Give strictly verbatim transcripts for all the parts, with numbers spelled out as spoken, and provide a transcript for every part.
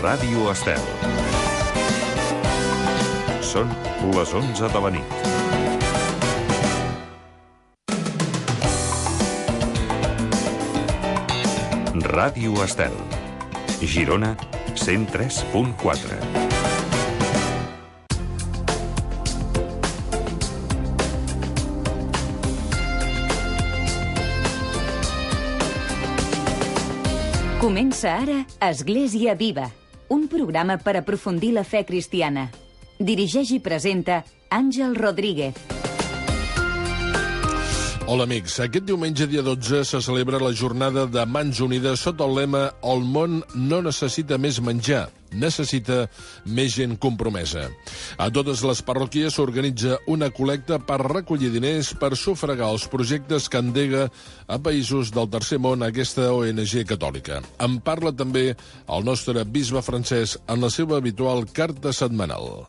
Ràdio Estel. Són les onze de la nit. Ràdio Estel. Girona, cent tres punt quatre. Comença ara Església Viva, un programa per aprofundir la fe cristiana. Dirigeix i presenta Àngel Rodríguez. Hola amics, aquest diumenge dia dotze se celebra la jornada de Mans Unides sota el lema "El món no necessita més menjar, necessita més gent compromesa". A totes les parròquies s'organitza una col·lecta per recollir diners per sufragar els projectes que endega a països del tercer món aquesta O N G catòlica. En parla també el nostre bisbe francès en la seva habitual carta setmanal.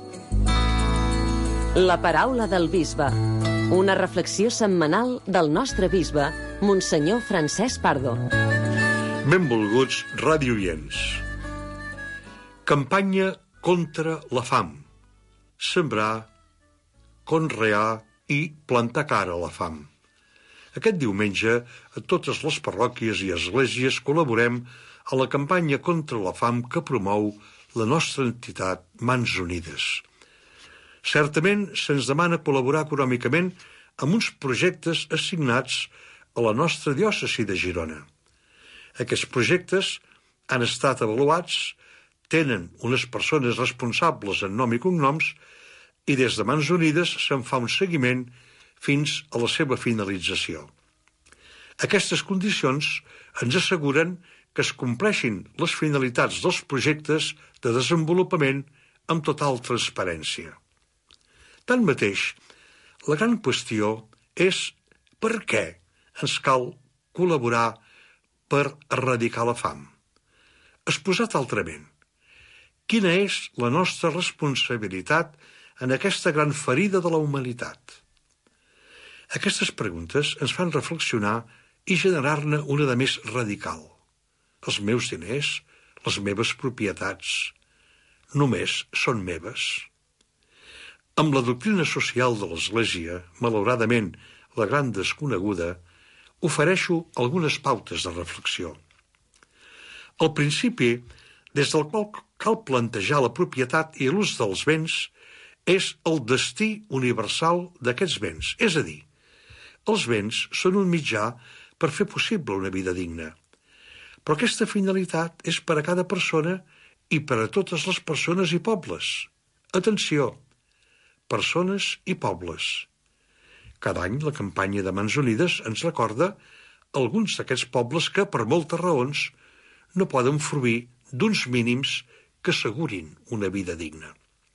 La paraula del bisbe. Una reflexió setmanal del nostre bisbe, Monsenyor Francesc Pardo. Benvolguts radioients. Campanya contra la fam. Sembrar, conrear i plantar cara a la fam. Aquest diumenge, a totes les parròquies i esglésies col·laborem a la campanya contra la fam que promou la nostra entitat Mans Unides. Certament se'ns demana col·laborar econòmicament amb uns projectes assignats a la nostra diòcesi de Girona. Aquests projectes han estat avaluats, tenen unes persones responsables en nom i cognoms i des de Mans Unides se'n fa un seguiment fins a la seva finalització. Aquestes condicions ens asseguren que es compleixin les finalitats dels projectes de desenvolupament amb total transparència. Tanmateix, la gran qüestió és per què ens cal col·laborar per erradicar la fam. Exposat altrament, quina és la nostra responsabilitat en aquesta gran ferida de la humanitat? Aquestes preguntes ens fan reflexionar i generar-ne una de més radical. Els meus diners, les meves propietats, només són meves? Amb la doctrina social de l'Església, malauradament la gran desconeguda, ofereixo algunes pautes de reflexió. El principi, des del qual cal plantejar la propietat i l'ús dels béns, és el destí universal d'aquests béns, és a dir, els béns són un mitjà per fer possible una vida digna. Però aquesta finalitat és per a cada persona i per a totes les persones i pobles. Atenció! Persones i pobles. Cada any la campanya de Mans Unides ens recorda alguns d'aquests pobles que, per moltes raons, no poden fruir d'uns mínims que assegurin una vida digna.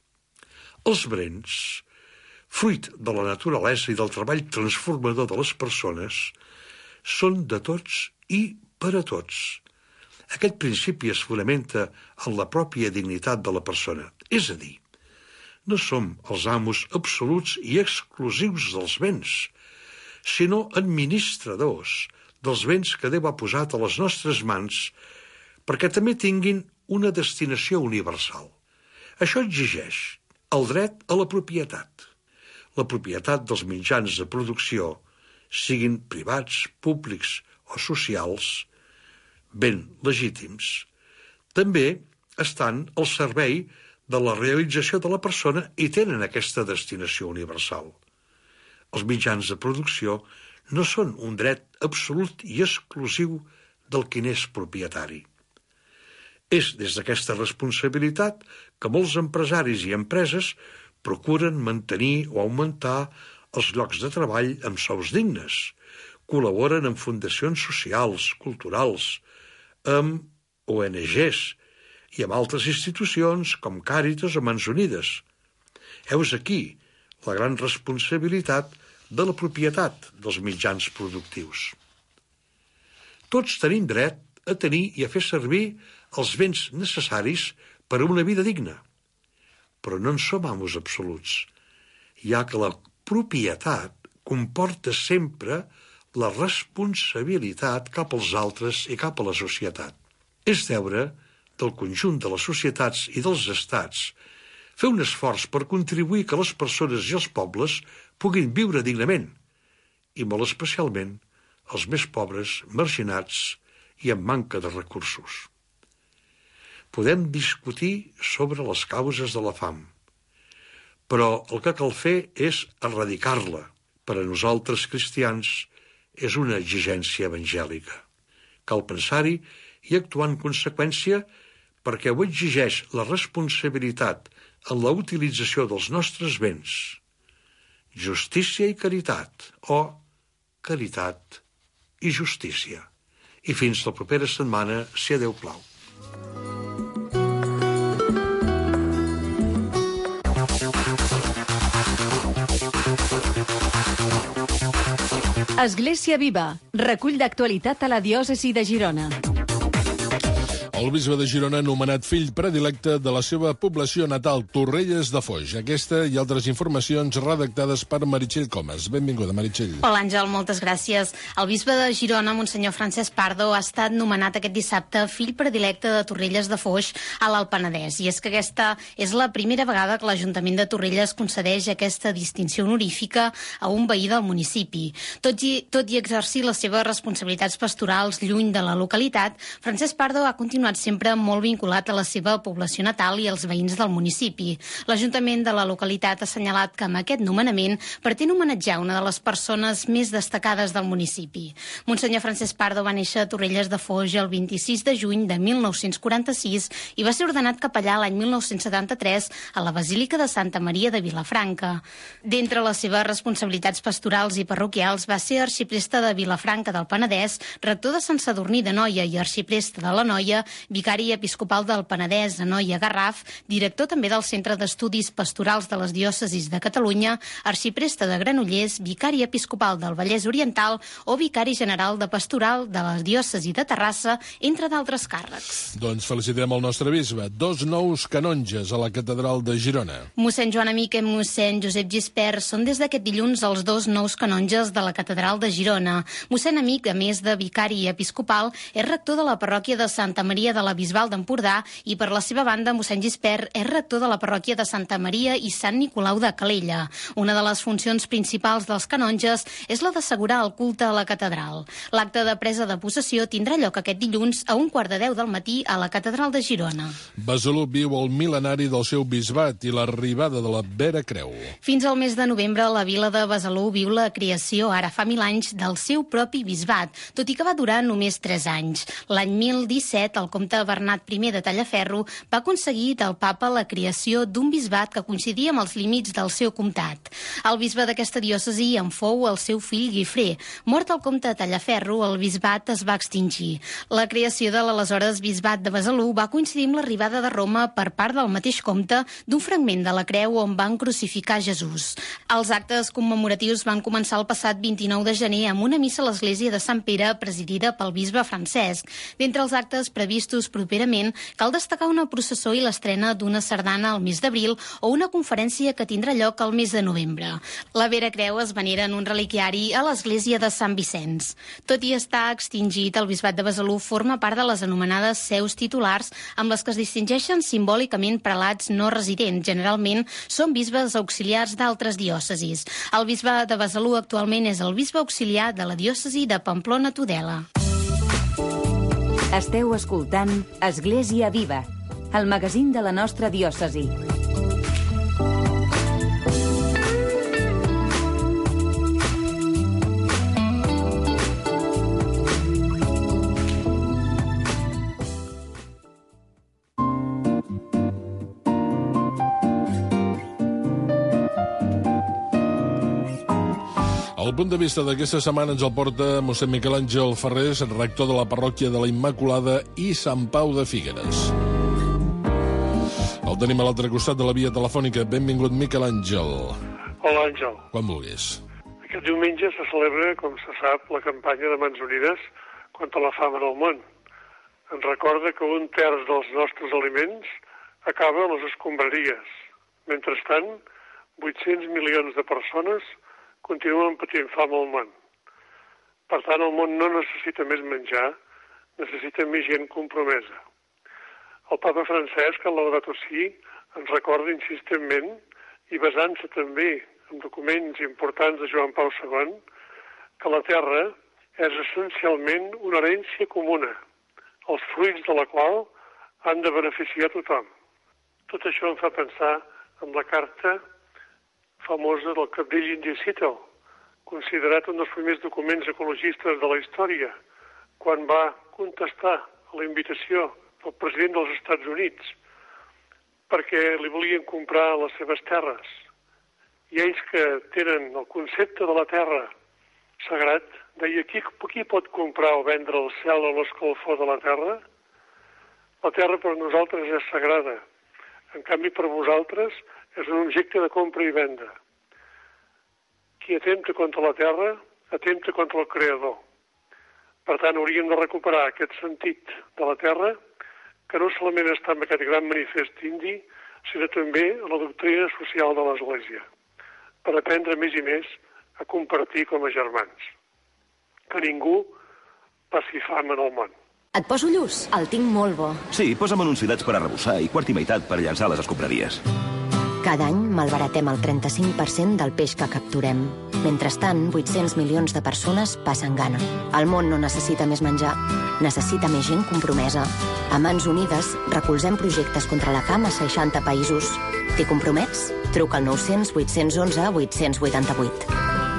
Els béns, fruit de la naturalesa i del treball transformador de les persones, són de tots i per a tots. Aquest principi es fonamenta en la pròpia dignitat de la persona, és a dir, no som els amos absoluts i exclusius dels béns, sinó administradors dels béns que Déu ha posat a les nostres mans perquè també tinguin una destinació universal. Això exigeix el dret a la propietat. La propietat dels mitjans de producció, siguin privats, públics o socials, ben legítims, també estan al servei de la realització de la persona i tenen aquesta destinació universal. Els mitjans de producció no són un dret absolut i exclusiu del qui n'és propietari. És des d'aquesta responsabilitat que molts empresaris i empreses procuren mantenir o augmentar els llocs de treball amb sous dignes, col·laboren amb fundacions socials, culturals, amb O N Ges, i amb altres institucions com Càritas o Mans Unides. Heus aquí la gran responsabilitat de la propietat dels mitjans productius. Tots tenim dret a tenir i a fer servir els béns necessaris per a una vida digna, però no en som amos absoluts, ja que la propietat comporta sempre la responsabilitat cap als altres i cap a la societat. És deure del conjunt de les societats i dels estats, fer un esforç per contribuir que les persones i els pobles puguin viure dignament, i molt especialment els més pobres, marginats i amb manca de recursos. Podem discutir sobre les causes de la fam, però el que cal fer és erradicar-la. Per a nosaltres, cristians, és una exigència evangèlica. Cal pensar-hi i actuar en conseqüència perquè ho exigeix la responsabilitat en la utilització dels nostres béns. Justícia i caritat, o caritat i justícia. I fins la propera setmana, si Déu plau. Església Viva, recull d'actualitat a la diòcesi de Girona. El bisbe de Girona ha nomenat fill predilecte de la seva població natal, Torrelles de Foix. Aquesta i altres informacions redactades per Meritxell Comas. Benvinguda, Meritxell. Hola, Àngel, moltes gràcies. El bisbe de Girona, Monsenyor Francesc Pardo, ha estat nomenat aquest dissabte fill predilecte de Torrelles de Foix a l'Alt Penedès. I és que aquesta és la primera vegada que l'Ajuntament de Torrelles concedeix aquesta distinció honorífica a un veí del municipi. Tot i, tot i exercir les seves responsabilitats pastorals lluny de la localitat, Francesc Pardo ha continuat sempre molt vinculat a la seva població natal i als veïns del municipi. L'Ajuntament de la localitat ha assenyalat que amb aquest nomenament pretén homenatjar una de les persones més destacades del municipi. Monsenyor Francesc Pardo va néixer a Torrelles de Foix el vint-i-sis de juny de mil nou-cents quaranta-sis i va ser ordenat capellà l'any mil nou-cents setanta-tres a la Basílica de Santa Maria de Vilafranca. D'entre les seves responsabilitats pastorals i parroquials va ser arxipreste de Vilafranca del Penedès, rector de Sant Sadurní d'Anoia i arxipreste de l'Anoia, vicari episcopal del Penedès, Anoia, Garraf, director també del Centre d'Estudis Pastorals de les Diòcesis de Catalunya, arxipreste de Granollers, vicari episcopal del Vallès Oriental o vicari general de Pastoral de la Diòcesi de Terrassa, entre d'altres càrrecs. Doncs felicitem el nostre bisbe. Dos nous canonges a la catedral de Girona. Mossèn Joan Amic i mossèn Josep Gispert són des d'aquest dilluns els dos nous canonges de la catedral de Girona. Mossèn Amic, a més de vicari episcopal, és rector de la parròquia de Santa Maria de la Bisbal d'Empordà i, per la seva banda, mossèn Gispert és rector de la parròquia de Santa Maria i Sant Nicolau de Calella. Una de les funcions principals dels canonges és la d'assegurar el culte a la catedral. L'acte de presa de possessió tindrà lloc aquest dilluns a un quart de deu del matí a la catedral de Girona. Besalú viu el mil·lenari del seu bisbat i l'arribada de la Vera Creu. Fins al mes de novembre, la vila de Besalú viu la creació, ara fa mil anys, del seu propi bisbat, tot i que va durar només tres anys. L'any mil disset, el comte Bernat primer de Tallaferro va aconseguir del papa la creació d'un bisbat que coincidia amb els límits del seu comtat. El bisbe d'aquesta diòcesi en fou el seu fill Guifré. Mort el comte Tallaferro, el bisbat es va extingir. La creació de l'aleshores bisbat de Besalú va coincidir amb l'arribada de Roma per part del mateix comte d'un fragment de la creu on van crucificar Jesús. Els actes commemoratius van començar el passat vint-i-nou de gener amb una missa a l'església de Sant Pere presidida pel bisbe Francesc. D'entre els actes previstos properament, cal destacar una processó i l'estrena d'una sardana al mes d'abril o una conferència que tindrà lloc al mes de novembre. La Vera Creu es venera en un reliquiari a l'església de Sant Vicenç. Tot i estar extingit, el bisbat de Besalú forma part de les anomenades seus titulars, amb les que es distingeixen simbòlicament prelats no residents. Generalment són bisbes auxiliars d'altres diòcesis. El bisbe de Besalú actualment és el bisbe auxiliar de la diòcesi de Pamplona-Tudela. Esteu escoltant Església Viva, el magazín de la nostra diòcesi. El punt de vista d'aquesta setmana ens el porta mossèn Miquel Àngel Ferrés, rector de la parròquia de la Immaculada i Sant Pau de Figueres. El tenim a l'altre costat de la via telefònica. Benvingut, Miquel Àngel. Hola, Àngel. Quan vulguis. Aquest diumenge se celebra, com se sap, la campanya de Mans Unides contra la fam en el món. Ens recorda que un terç dels nostres aliments acaba a les escombraries. Mentrestant, vuit-cents milions de persones continuen patint fam al món. Per tant, el món no necessita més menjar, necessita més gent compromesa. El papa Francesc, el Laudato Si, ens recorda insistentment, i basant-se també en documents importants de Joan Pau segon, que la terra és essencialment una herència comuna, els fruits de la qual han de beneficiar tothom. Tot això em fa pensar en la carta famosa del cabdill indi Seattle, considerat un dels primers documents ecologistes de la història, quan va contestar a la invitació del president dels Estats Units perquè li volien comprar les seves terres. I ells que tenen el concepte de la terra sagrat, deia, qui, qui pot comprar o vendre el cel o l'escalfor de la terra? La terra per nosaltres és sagrada. En canvi, per vosaltres és un objecte de compra i venda. Qui atempta contra la terra, atempta contra el Creador. Per tant, hauríem de recuperar aquest sentit de la terra, que no solament està en aquest gran manifest indi, sinó també en la doctrina social de l'Església, per aprendre més i més a compartir com a germans. Que ningú passi fam en el món. Et poso lluç? El tinc molt bo. Sí, posa'm anunciats per arrebossar i quart i meitat per llançar les escombraries. Cada any malbaratem el trenta-cinc per cent del peix que capturem. Mentrestant, vuit-cents milions de persones passen gana. El món no necessita més menjar, necessita més gent compromesa. A Mans Unides recolzem projectes contra la fam a seixanta països. T'hi compromets? Truca al nou cents vuit cents onze vuit cents vuitanta-vuit.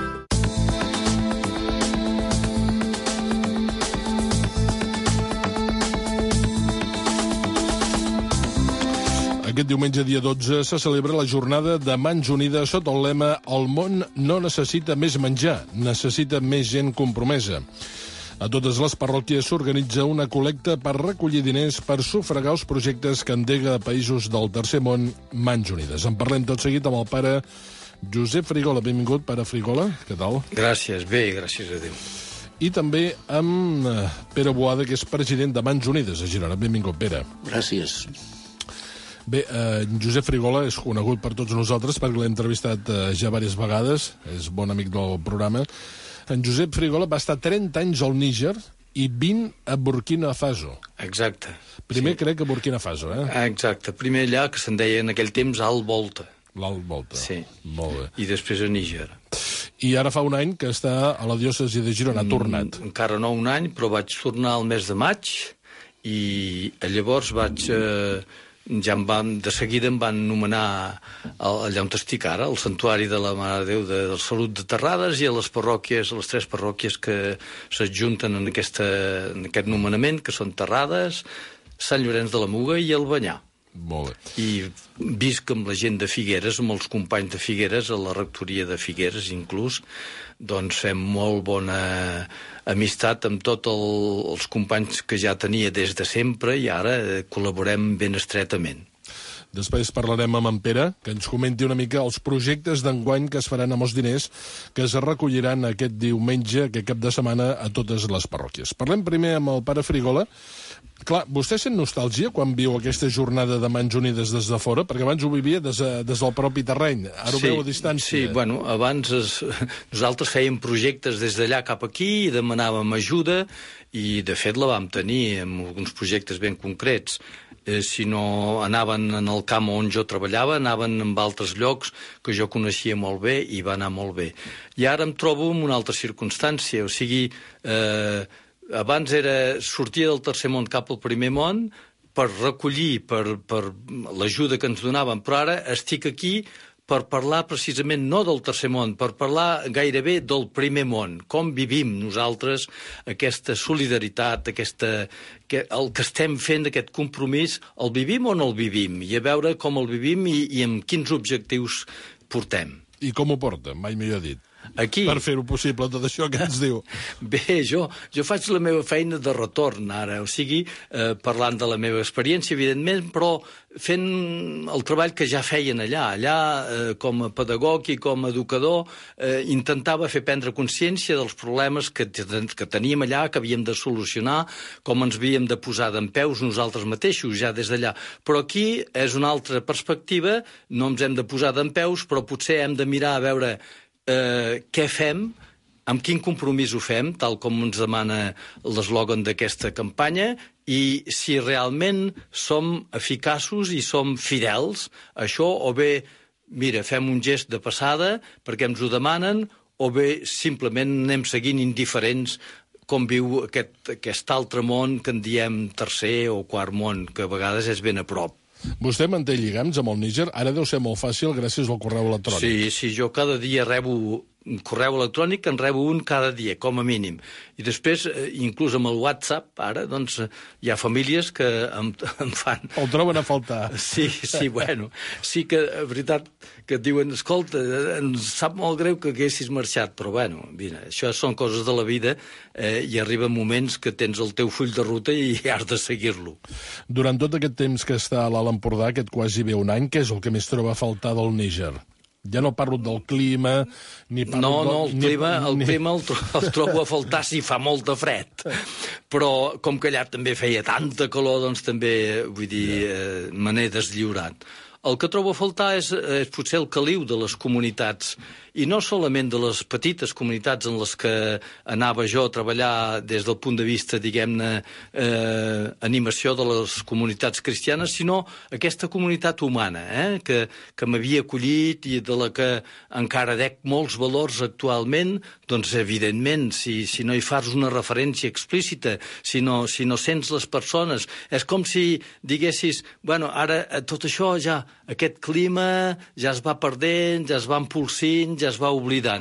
Aquest diumenge, dia dotze, se celebra la jornada de Mans Unides sota el lema «El món no necessita més menjar, necessita més gent compromesa». A totes les parròquies s'organitza una col·lecta per recollir diners per sufragar els projectes que endega a països del tercer món Mans Unides. En parlem tot seguit amb el pare Josep Frigola. Benvingut, pare Frigola. Què tal? Gràcies, bé, gràcies a Déu. I també amb Pere Boada, que és president de Mans Unides a Girona. Benvingut, Pere. Gràcies. Bé, eh, Josep Frigola és conegut per tots nosaltres perquè l'he entrevistat eh, ja diverses vegades, és bon amic del programa. En Josep Frigola va estar trenta anys al Níger i vint a Burkina Faso. Exacte. Primer sí. crec a Burkina Faso, eh? Exacte. Primer allà, que se'n deia en aquell temps Alt Volta. L'Alt Volta. Sí. Molt bé. I després a Níger. I ara fa un any que està a la diòcesi de Girona, ha tornat. Mm, encara no un any, però vaig tornar al mes de maig i llavors vaig... Eh, ja em van, de seguida em van nomenar allà on estic ara, al Santuari de la Mare de Déu de, de Salut de Terrades i a les parròquies, a les tres parròquies que s'adjunten en, aquesta, en aquest nomenament, que són Terrades, Sant Llorenç de la Muga i Albanyà. Molt bé. I visc amb la gent de Figueres, amb els companys de Figueres, a la rectoria de Figueres inclús, doncs fem molt bona amistat amb tots el, els companys que ja tenia des de sempre i ara col·laborem ben estretament. Després parlarem amb en Pere, que ens comenti una mica els projectes d'enguany que es faran amb els diners que es recolliran aquest diumenge, aquest cap de setmana, a totes les parròquies. Parlem primer amb el pare Frigola. Clar, vostè sent nostàlgia quan viu aquesta jornada de Mans Unides des de fora? Perquè abans ho vivia des, des del propi terreny, ara ho sí, veu a distància. Sí, bueno, abans es, nosaltres fèiem projectes des d'allà cap aquí i demanàvem ajuda i de fet la vam tenir amb alguns projectes ben concrets. Eh, si no anaven en el camp on jo treballava, anaven en altres llocs que jo coneixia molt bé i va anar molt bé. I ara em trobo en una altra circumstància, o sigui, eh, abans era sortir del tercer món cap al primer món per recollir, per, per l'ajuda que ens donaven, però ara estic aquí per parlar precisament no del tercer món, per parlar gairebé del primer món, com vivim nosaltres aquesta solidaritat, aquesta, que, el que estem fent, aquest compromís, el vivim o no el vivim, i a veure com el vivim i, i amb quins objectius portem. I com ho porta, mai millor dit. Aquí. Per fer-ho possible, tot això que ens diu. Bé, jo, jo faig la meva feina de retorn ara, o sigui, eh, parlant de la meva experiència, evidentment, però fent el treball que ja feien allà. Allà, eh, com a pedagog i com a educador, eh, intentava fer prendre consciència dels problemes que, que teníem allà, que havíem de solucionar, com ens havíem de posar dempeus nosaltres mateixos, ja des d'allà. Però aquí és una altra perspectiva, no ens hem de posar dempeus, però potser hem de mirar a veure Eh, què fem amb quin compromís ho fem, tal com ens demana l'eslògan d'aquesta campanya, i si realment som eficaços i som fidels a això, o bé, mira, fem un gest de passada perquè ens ho demanen, o bé simplement anem seguint indiferents com viu aquest, aquest altre món que en diem tercer o quart món, que a vegades és ben a prop. Vostè manté lligams amb el Níger? Ara deu ser molt fàcil gràcies al correu electrònic. Sí, sí, jo cada dia rebo un correu electrònic, en rebo un cada dia, com a mínim. I després, inclús amb el WhatsApp, ara, doncs, hi ha famílies que em, em fan... El troben a faltar. Sí, sí, bueno, sí que, de veritat, que et diuen, escolta, ens sap molt greu que haguessis marxat, però, bueno, mira, això són coses de la vida eh, i arriben moments que tens el teu full de ruta i has de seguir-lo. Durant tot aquest temps que està a l'Alt Empordà, aquest quasi bé un any, què és el que més troba a faltar del Níger? Ja no parlo del clima, ni parlo... No, no, el del, clima, ni, el ni... clima el, tro el trobo a faltar si fa molta fred. Però com que allà també feia tanta calor, doncs també, vull dir, eh, me n'he deslliurat. El que trobo a faltar és, és potser el caliu de les comunitats, i no solament de les petites comunitats en les que anava jo a treballar des del punt de vista, diguem-ne, eh, animació de les comunitats cristianes, sinó aquesta comunitat humana, eh, que, que m'havia acollit i de la que encara dec molts valors actualment. Doncs, evidentment, si, si no hi fas una referència explícita, si no, si no sents les persones, és com si diguessis, bueno, ara tot això ja, aquest clima ja es va perdent, ja es va empolsint, ja es va oblidant.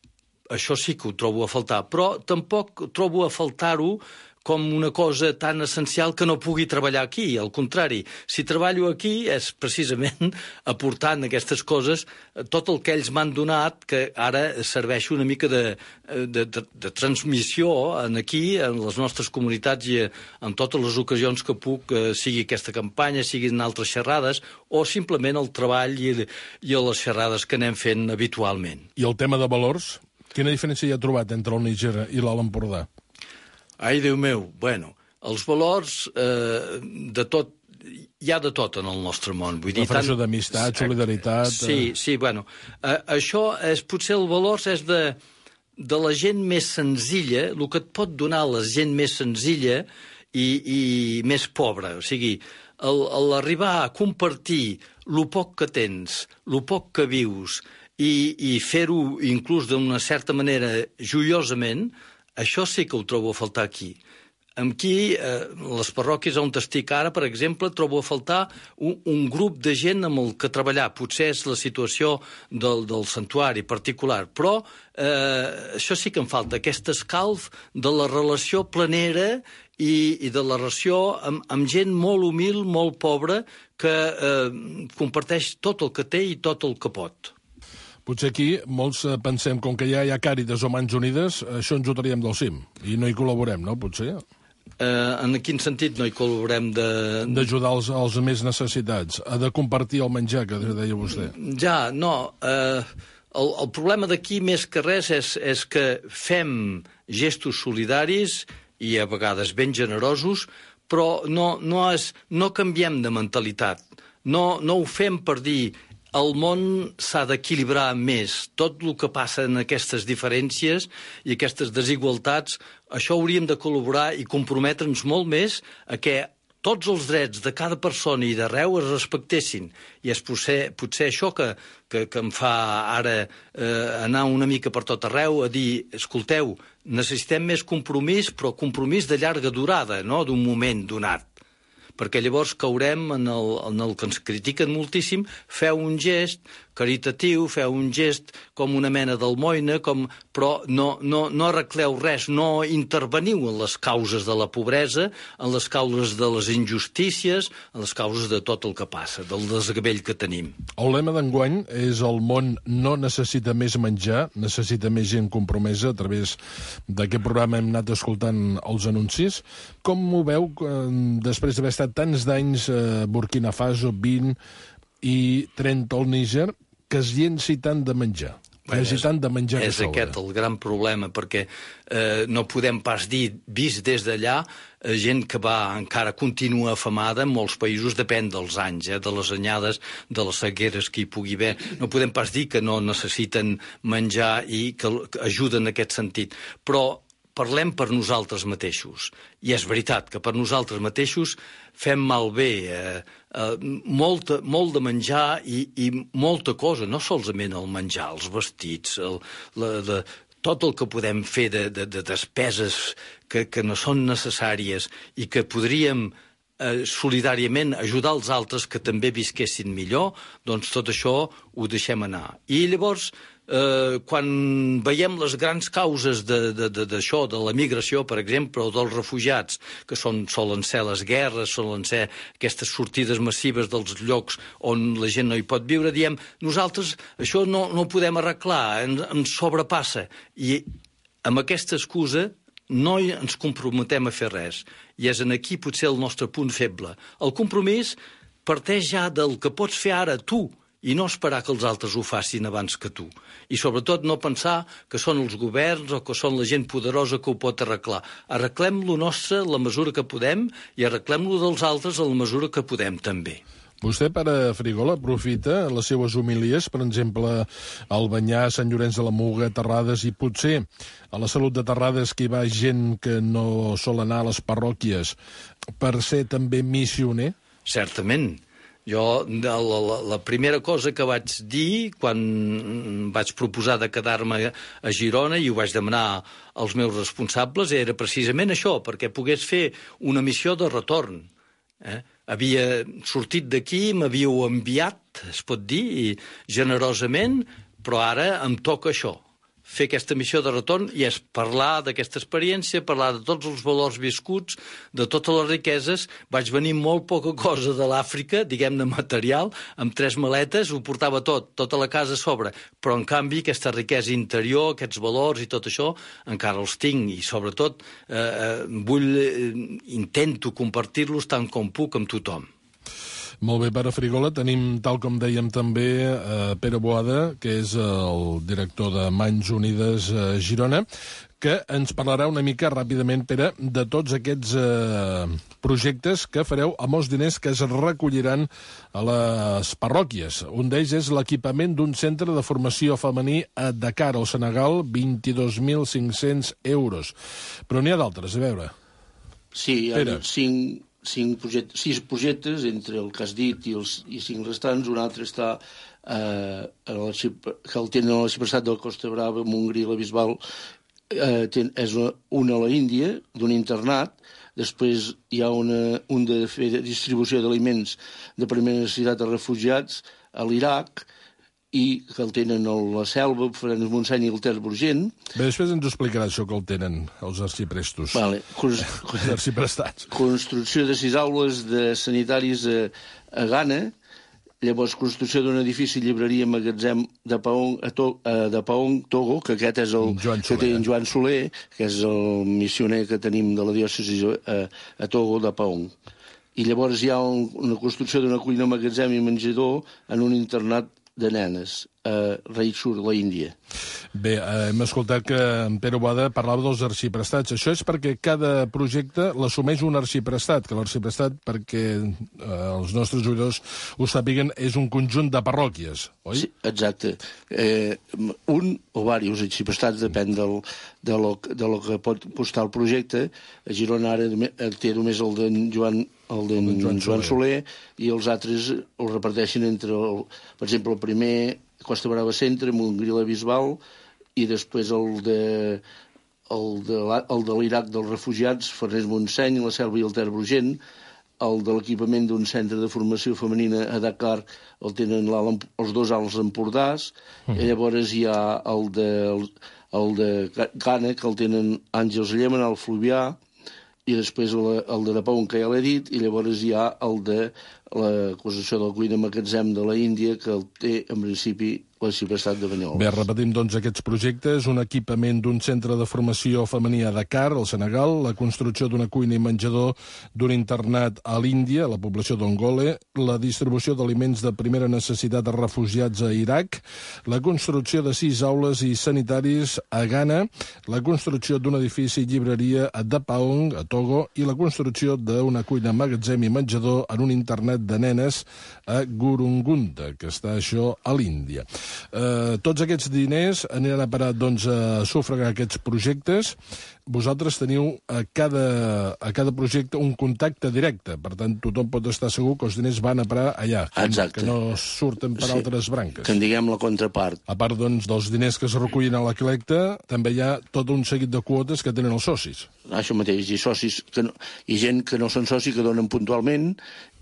Això sí que ho trobo a faltar, però tampoc trobo a faltar-ho com una cosa tan essencial que no pugui treballar aquí. Al contrari, si treballo aquí és precisament aportant aquestes coses tot el que ells m'han donat, que ara serveix una mica de, de, de, de transmissió en aquí, en les nostres comunitats i en totes les ocasions que puc, sigui aquesta campanya, siguin altres xerrades, o simplement el treball i, i les xerrades que anem fent habitualment. I el tema de valors? Quina diferència hi ha trobat entre el Níger i l'Alt Empordà? Ai, Déu meu, bueno, els valors eh, de tot, hi ha de tot en el nostre món. Vull dir, refereixo tant... d'amistat, solidaritat... Sí, sí, bueno, eh, això és, potser el valors és de, de la gent més senzilla, el que et pot donar la gent més senzilla i, i més pobra, o sigui, l'arribar a compartir lo poc que tens, lo poc que vius, i, i fer-ho inclús d'una certa manera joiosament, això sí que ho trobo a faltar aquí. Aquí, eh, les parròquies on estic ara, per exemple, trobo a faltar un, un grup de gent amb el que treballar. Potser és la situació del, del santuari particular, però eh, això sí que em falta, aquest escalf de la relació planera i, i de la relació amb, amb gent molt humil, molt pobra, que eh, comparteix tot el que té i tot el que pot. Potser aquí molts pensem, com que ja hi ha Càritas o Mans Unides, això ens ho traiem del cim, i no hi col·laborem, no, potser? Eh, en quin sentit no hi col·laborem? De... D'ajudar els, els més necessitats, a de compartir el menjar, que deia vostè. Ja, no, eh, el, el problema d'aquí més que res és, és que fem gestos solidaris i a vegades ben generosos, però no, no, és, no canviem de mentalitat, no, no ho fem per dir... El món s'ha d'equilibrar més. Tot el que passa en aquestes diferències i aquestes desigualtats, això hauríem de col·laborar i comprometre'ns molt més a que tots els drets de cada persona i d'arreu es respectessin. I és potser, potser això que, que, que em fa ara eh, anar una mica per tot arreu a dir, escolteu, necessitem més compromís, però compromís de llarga durada, no d'un moment donat. Perquè llavors caurem en el, en el que ens critiquen moltíssim, feu un gest caritatiu, feu un gest com una mena d'almoina, com... però no, no, no arregleu res, no interveniu en les causes de la pobresa, en les causes de les injustícies, en les causes de tot el que passa, del desgavell que tenim. El lema d'enguany és el món no necessita més menjar, necessita més gent compromesa. A través d'aquest programa hem anat escoltant els anuncis. Com ho veu eh, després d'haver estat tants d'anys a Burkina Faso, vint i trenta al Níger, que es llenci tant de menjar? necessitant de menjar és a sobre. aquest el gran problema, perquè eh, no podem pas dir, vist des d'allà, eh, gent que va encara continua afamada, en molts països depèn dels anys, eh, de les anyades, de les sequeres que hi pugui haver. No podem pas dir que no necessiten menjar i que, que ajuden en aquest sentit. Però parlem per nosaltres mateixos. I és veritat que per nosaltres mateixos fem malbé eh, eh, molt, molt de menjar i, i molta cosa, no solament el menjar, els vestits, el, la, de, tot el que podem fer de, de, de despeses que, que no són necessàries i que podríem eh, solidàriament ajudar els altres que també visquessin millor, doncs tot això ho deixem anar. I llavors, Eh, quan veiem les grans causes d'això, de, de, de, de la migració, per exemple, o dels refugiats, que són, solen ser les guerres, solen ser aquestes sortides massives dels llocs on la gent no hi pot viure, diem, nosaltres això no, no ho podem arreglar, ens, ens sobrepassa. I amb aquesta excusa no ens comprometem a fer res. I és en aquí potser el nostre punt feble. El compromís parteix ja del que pots fer ara tu, i no esperar que els altres ho facin abans que tu. I sobretot no pensar que són els governs o que són la gent poderosa que ho pot arreglar. Arreglem-lo nostre la mesura que podem i arreglem-lo dels altres a la mesura que podem també. Vostè, pare Frigola, aprofita les seues homilies, per exemple, al Banyar, Sant Llorenç de la Muga, Terrades, i potser a la Salut de Terrades que hi va gent que no sol anar a les parròquies, per ser també missioner? Certament. Jo, la, la, la primera cosa que vaig dir quan vaig proposar de quedar-me a Girona i ho vaig demanar als meus responsables era precisament això, perquè pogués fer una missió de retorn. Eh? Havia sortit d'aquí, m'havíeu enviat, es pot dir, i generosament, però ara em toca això, fer aquesta missió de retorn, i és parlar d'aquesta experiència, parlar de tots els valors viscuts, de totes les riqueses. Vaig venir molt poca cosa de l'Àfrica, diguem-ne material, amb tres maletes, ho portava tot, tota la casa a sobre, però en canvi aquesta riquesa interior, aquests valors i tot això, encara els tinc, i sobretot eh, vull, eh, intento compartir-los tant com puc amb tothom. Molt bé, pare Frigola. Tenim, tal com dèiem també, eh, Pere Boada, que és el director de Mans Unides a Girona, que ens parlarà una mica ràpidament, Pere, de tots aquests eh, projectes que fareu amb els diners que es recolliran a les parròquies. Un d'ells és l'equipament d'un centre de formació femení a Dakar, al Senegal, vint-i-dos mil cinc-cents euros. Però n'hi ha d'altres, a veure. Sí, hi ha Pere. cinc... Cinc projectes, sis projectes, entre el que has dit i els i cinc restants. Un altre està eh, a que el tenen a l'arxiprestat de la Costa Brava, Montgrí, la Bisbal, eh, ten, és una, una a la Índia, d'un internat. Després hi ha una, un de fer distribució d'aliments de primera necessitat a refugiats a l'Iraq, i que el tenen a la Selva, Fernández Montseny i el Ter Brugent. Bé, després ens ho explicarà això que el tenen, els arxiprestos. Vale. Cons... els arxiprestats. Construcció de sis aules de sanitaris a, a Ghana, llavors construcció d'un edifici llibreria magatzem de Paong, a to, a, de Paong, Togo, que aquest és el Joan Soler, que té en Joan Soler, que és el missioner que tenim de la diòcesi a, a Togo, de Paong. I llavors hi ha un, una construcció d'una cuina magatzem i menjador en un internat de nenes a Raichur, la Índia. Bé, eh, hem escoltat que en Pere Boada parlava dels arxiprestats. Això és perquè cada projecte l'assumeix un arxiprestat, que l'arxiprestat, perquè eh, els nostres oïdors ho sàpiguen, és un conjunt de parròquies, oi? Sí, exacte. Eh, un o diversos arxiprestats, depèn del, de, lo, de lo que pot costar el projecte. A Girona ara té només el d'en Joan el d'en Joan, Joan Soler, i els altres els reparteixen entre, el, per exemple, el primer Costa Brava Centre, Montgrí la Bisbal, i després el de el de, el de l'Iraq dels refugiats, Fernández Montseny, la Selva i el Ter Brugent, el de l'equipament d'un centre de formació femenina a Dakar el tenen els dos alts empordars, mm. i llavors hi ha el de, el, el de Ghana, que el tenen Àngels Llemen, al Fluvià, i després el, el de Paong, que ja l'he dit, i llavors hi ha el de l'acusació del cuina magatzem de la Índia, que el té, en principi, la ciutat de Banyoles. Bé, repetim, doncs, aquests projectes, un equipament d'un centre de formació femení a Dakar, al Senegal, la construcció d'una cuina i menjador d'un internat a l'Índia, a la població d'Ongole, la distribució d'aliments de primera necessitat a refugiats a Iraq, la construcció de sis aules i sanitaris a Ghana, la construcció d'un edifici i llibreria a Dapaong, a Togo, i la construcció d'una cuina, magatzem i menjador en un internat de nenes a Gurungunda, que està això a l'Índia. Eh, tots aquests diners aniran a parar, doncs, a sufragar aquests projectes. Vosaltres teniu a cada, a cada projecte un contacte directe, per tant, tothom pot estar segur que els diners van a parar allà, Exacte. que no surten per Sí, altres branques. que en diguem la contrapart. A part, doncs, dels diners que es recullen a la col·lecta, també hi ha tot un seguit de quotes que tenen els socis. Això mateix, i socis que no, i gent que no són socis que donen puntualment,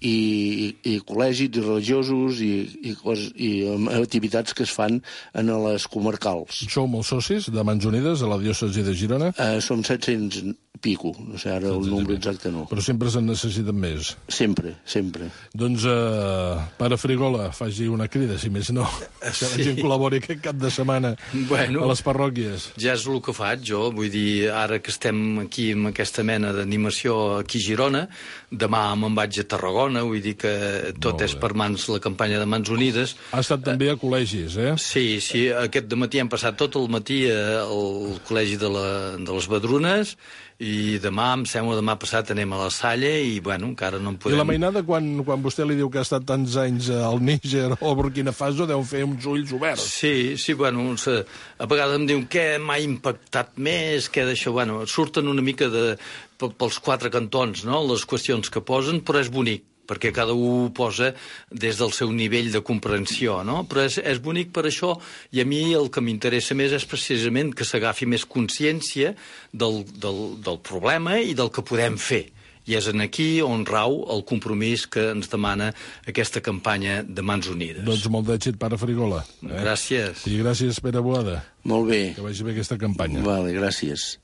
i, i, i col·legis, i religiosos, i, i, cos, i um, activitats que es fan en les comarcals. Sou molts socis de Mans Unides a la diòcesi de Girona? Uh, som set-cents pico, no sé ara el número exacte no. Però sempre se'n necessiten més. Sempre, sempre. Doncs, uh, pare Frigola, faci una crida, si més no, que la Sí. gent col·labori aquest cap de setmana Bueno, a les parròquies. Ja és el que faig jo, vull dir, ara que estem aquí amb aquesta mena d'animació aquí a Girona, demà me'n vaig a Tarragona, vull dir que tot és per mans, la campanya de Mans Unides. Ha estat també a col·legis, eh? Sí, sí, aquest dematí hem passat tot el matí al col·legi de, la, de les Badrunes, i demà, em sembla, demà passat anem a la Salle i, bueno, encara no en podem... I la mainada, quan, quan vostè li diu que ha estat tants anys al Níger o a Burkina Faso, deu fer uns ulls oberts. Sí, sí, bueno, a vegades em diuen què m'ha impactat més, què d'això, bueno, surten una mica de, pels quatre cantons, no?, les qüestions que posen, però és bonic, perquè cada un ho posa des del seu nivell de comprensió, no? Però és, és bonic per això, i a mi el que m'interessa més és precisament que s'agafi més consciència del, del, del problema i del que podem fer. I és en aquí on rau el compromís que ens demana aquesta campanya de Mans Unides. Doncs molt d'èxit, pare Frigola. Eh? Gràcies. I gràcies, Pere Boada. Molt bé. Que vagi bé aquesta campanya. Vale, gràcies.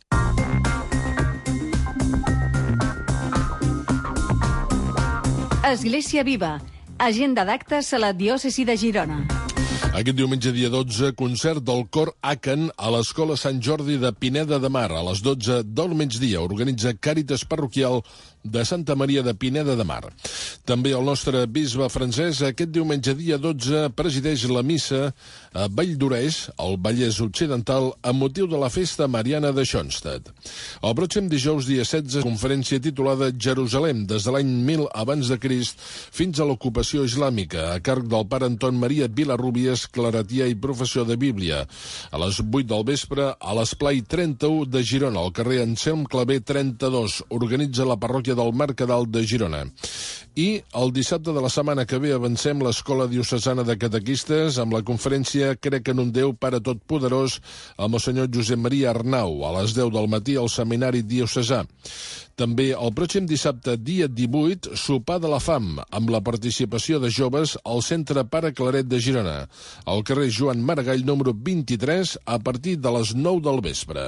Església Viva. Agenda d'actes a la diòcesi de Girona. Aquest diumenge, dia dotze, concert del cor Aken a l'Escola Sant Jordi de Pineda de Mar. A les dotze del migdia organitza Càritas Parroquial de Santa Maria de Pineda de Mar. També el nostre bisbe francès aquest diumenge, dia dotze, presideix la missa a Valldoreix, al Vallès Occidental, amb motiu de la festa mariana de Schoenstatt. El pròxim dijous, dia setze, conferència titulada Jerusalem, des de l'any mil abans de Crist fins a l'ocupació islàmica, a càrrec del pare Anton Maria Vilarrubies, claretià i professor de Bíblia. A les vuit del vespre, a l'Esplai trenta-u de Girona, al carrer Anselm Clavé trenta-dos, organitza la parròquia del Mercadal de Girona. I el dissabte de la setmana que ve avancem l'Escola Diocesana de Catequistes amb la conferència Crec en un Déu Pare Totpoderós amb el senyor Josep Maria Arnau a les deu del matí al Seminari Diocesà. També el pròxim dissabte, dia divuit, sopar de la fam, amb la participació de joves al Centre Pare Claret de Girona, al carrer Joan Maragall, número vint-i-tres, a partir de les nou del vespre.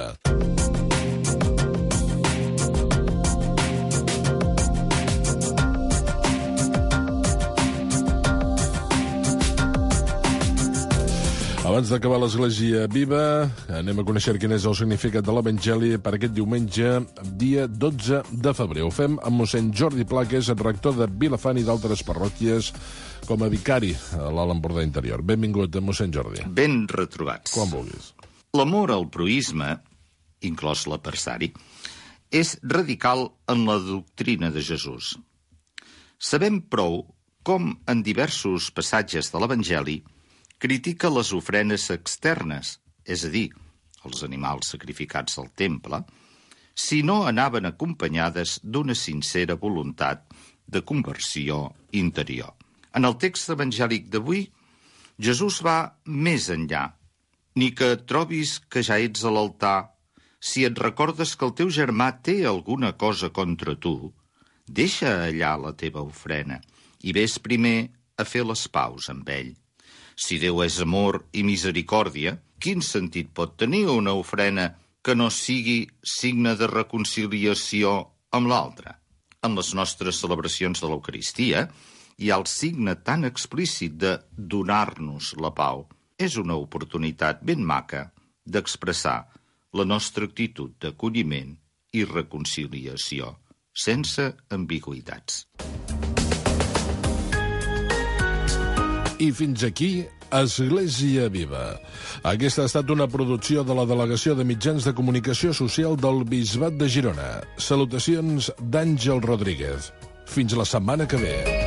Abans d'acabar l'Església Viva, anem a conèixer quin és el significat de l'Evangeli per aquest diumenge, dia dotze de febrer. Ho fem amb mossèn Jordi Pla, que és el rector de Vilafant i d'altres parròquies, com a vicari a l'Alt Empordà Interior. Benvingut, mossèn Jordi. Ben retrobats. Quan vulguis. L'amor al proïsme, inclòs l'adversari, és radical en la doctrina de Jesús. Sabem prou com en diversos passatges de l'Evangeli critica les ofrenes externes, és a dir, els animals sacrificats al temple, si no anaven acompanyades d'una sincera voluntat de conversió interior. En el text evangèlic d'avui, Jesús va més enllà. Ni que et trobis que ja ets a l'altar, si et recordes que el teu germà té alguna cosa contra tu, deixa allà la teva ofrena i vés primer a fer les paus amb ell. Si Déu és amor i misericòrdia, quin sentit pot tenir una ofrena que no sigui signe de reconciliació amb l'altre? En les nostres celebracions de l'Eucaristia, i el signe tan explícit de donar-nos la pau, és una oportunitat ben maca d'expressar la nostra actitud d'acolliment i reconciliació, sense ambigüitats. I fins aquí, Església Viva. Aquesta ha estat una producció de la Delegació de Mitjans de Comunicació Social del Bisbat de Girona. Salutacions d'Àngel Rodríguez. Fins la setmana que ve.